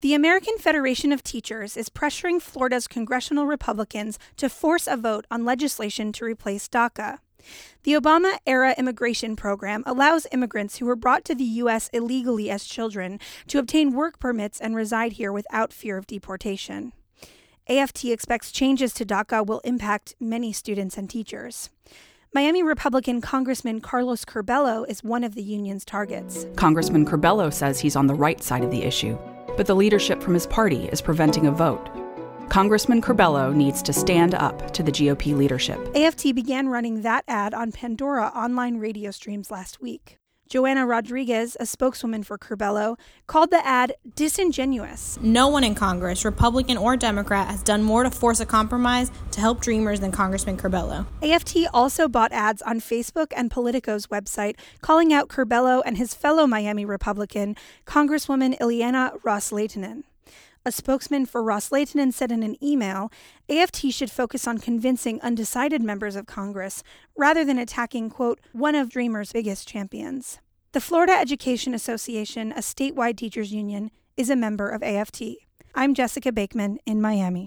The American Federation of Teachers is pressuring Florida's congressional Republicans to force a vote on legislation to replace DACA. The Obama-era immigration program allows immigrants who were brought to the U.S. illegally as children to obtain work permits and reside here without fear of deportation. AFT expects changes to DACA will impact many students and teachers. Miami Republican Congressman Carlos Curbelo is one of the union's targets. Congressman Curbelo says he's on the right side of the issue, but the leadership from his party is preventing a vote. Congressman Curbelo needs to stand up to the GOP leadership. AFT began running that ad on Pandora online radio streams last week. Joanna Rodriguez, a spokeswoman for Curbelo, called the ad disingenuous. No one in Congress, Republican or Democrat, has done more to force a compromise to help dreamers than Congressman Curbelo. AFT also bought ads on Facebook and Politico's website calling out Curbelo and his fellow Miami Republican, Congresswoman Ileana Ros-Lehtinen. A spokesman for Ros-Lehtinen said in an email, AFT should focus on convincing undecided members of Congress rather than attacking, quote, one of Dreamers' biggest champions. The Florida Education Association, a statewide teachers union, is a member of AFT. I'm Jessica Bakeman in Miami.